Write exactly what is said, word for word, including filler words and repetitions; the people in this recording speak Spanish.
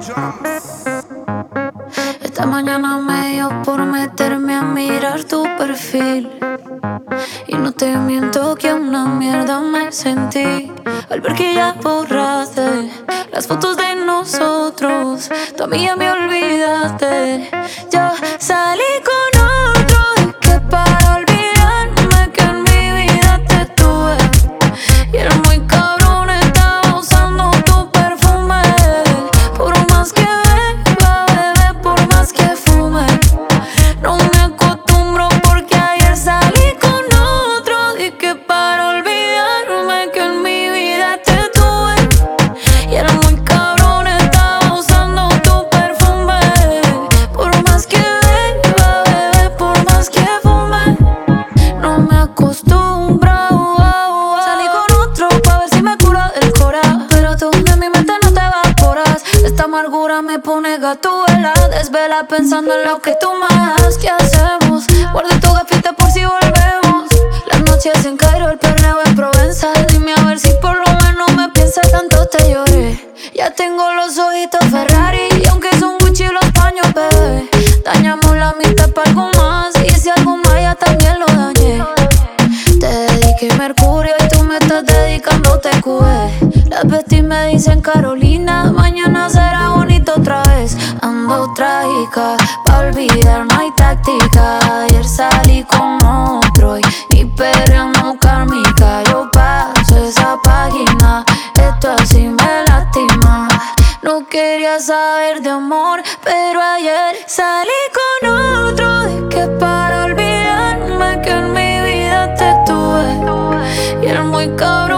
Esta mañana me dio por meterme a mirar tu perfil. Y no te miento que una mierda me sentí al ver que ya borraste las fotos de nosotros. Tu amiga me olvidaste. Ya salí con otro y que para olvidarme que en mi vida te tuve. Y era muy cabrón, estaba usando tu perfume. Por más que beba, bebé, por más que fume, no me acostumbro porque ayer salí con otro. Y que para olvidarme que en mi vida te tuve. Y era muy cabrón, estaba usando tu perfume. Por más que beba, bebé, por más que fume, no me acostumbro. Salí con otro pa' ver si me cura del cora, pero tú de mi mente no te evaporas. Esta amargura me pone gatúbela, desvela pensando en lo que tú más. ¿Qué hacemos? Guardo tu gafita por si volvemos. Las noches en Cairo, el perreo en Provenza. Dime a ver si por lo menos me piensas, tanto te lloré. Ya tengo los ojitos Ferrari, y aunque son Gucci los paños, bebé, dañamos la mitad pa' algo más. Y si algo más ya también lo dañé. Te dediqué Mercurio y tú me estás dedicando T Q E. Las besties me dicen Carolina, mañana será bonito otra vez. Ando trágica, pa' olvidar no hay táctica. Ayer salí con otro y ni perreando kármica. Yo paso esa página, esto así me lastima. No quería saber de amor, pero ayer salí con otro. Y que para olvidarme que en mi vida te tuve. Y era muy cabrón,